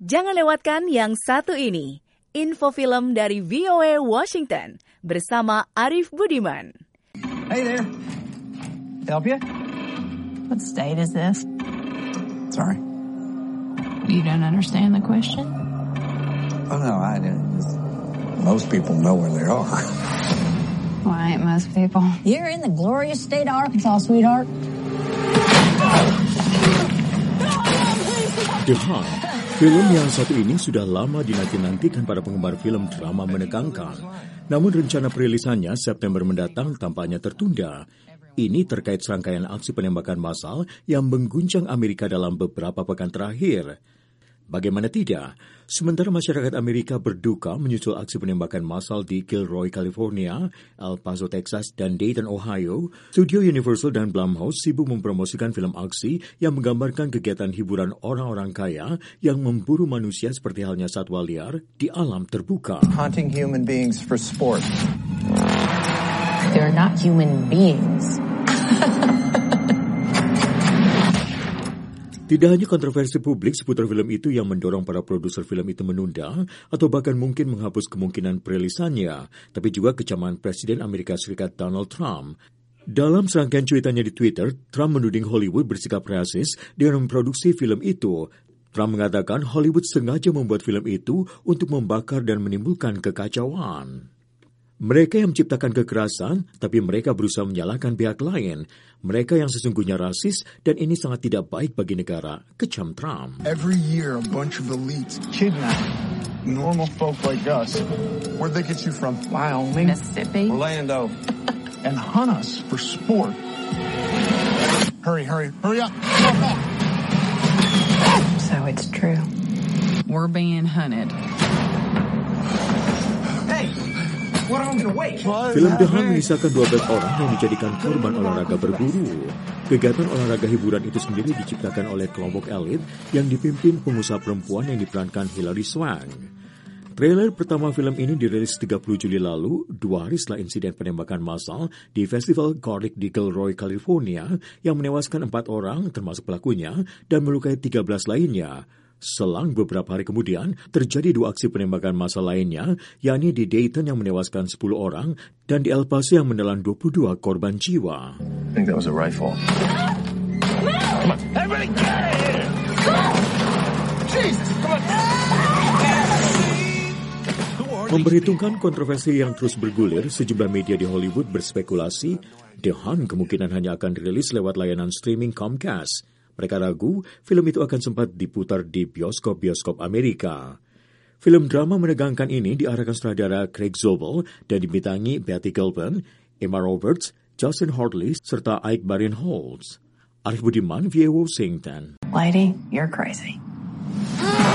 Jangan lewatkan yang satu ini, info film dari VOA Washington bersama Arif Budiman. Hey there, help you? What state is this? Sorry. You don't understand the question? Oh no, I didn't. Most people know where they are. Why ain't most people? You're in the glorious state of Arkansas, sweetheart. The Hunt, film yang satu ini sudah lama dinanti-nantikan para penggemar film drama menegangkan. Namun rencana perilisannya September mendatang tampaknya tertunda. Ini terkait serangkaian aksi penembakan massal yang mengguncang Amerika dalam beberapa pekan terakhir. Bagaimana tidak, sementara masyarakat Amerika berduka menyusul aksi penembakan massal di Gilroy, California, El Paso, Texas, dan Dayton, Ohio, studio Universal dan Blumhouse sibuk mempromosikan film aksi yang menggambarkan kegiatan hiburan orang-orang kaya yang memburu manusia seperti halnya satwa liar di alam terbuka. Hunting human beings for sport. They're not human beings. Tidak hanya kontroversi publik seputar film itu yang mendorong para produser film itu menunda atau bahkan mungkin menghapus kemungkinan perilisannya, tapi juga kecaman Presiden Amerika Serikat Donald Trump. Dalam serangkaian cuitannya di Twitter, Trump menuding Hollywood bersikap rasis dengan memproduksi film itu. Trump mengatakan Hollywood sengaja membuat film itu untuk membakar dan menimbulkan kekacauan. Mereka yang menciptakan kekerasan, tapi mereka berusaha menyalahkan pihak lain. Mereka yang sesungguhnya rasis, dan ini sangat tidak baik bagi negara, kecam Trump. Every year, a bunch of elites kidnap normal folk like us. Where'd they get you from? Wyoming? Mississippi? Orlando. And hunt us for sport. Hurry up. So it's true. We're being hunted. Film The Hunt mengisahkan 12 orang yang dijadikan korban olahraga berburu. Kegiatan olahraga hiburan itu sendiri diciptakan oleh kelompok elit yang dipimpin pengusaha perempuan yang diperankan Hilary Swank. Trailer pertama film ini dirilis 30 Juli lalu, 2 hari setelah insiden penembakan massal di Festival Garlic di Gilroy, California, yang menewaskan 4 orang, termasuk pelakunya, dan melukai 13 lainnya. Selang beberapa hari kemudian, terjadi 2 aksi penembakan massal lainnya, yakni di Dayton yang menewaskan 10 orang dan di El Paso yang menelan 22 korban jiwa. I think that was a rifle. Come on, everybody get out of here! Jesus, come on! Memperhitungkan kontroversi yang terus bergulir, sejumlah media di Hollywood berspekulasi The Hunt kemungkinan hanya akan dirilis lewat layanan streaming Comcast. Mereka ragu film itu akan sempat diputar di bioskop-bioskop Amerika. Film drama menegangkan ini diarahkan sutradara Craig Zobel dan dibintangi Betty Gilpin, Emma Roberts, Justin Hartley, serta Ike Barinholtz. Arif Budiman, VOA Washington. Lady, you're crazy.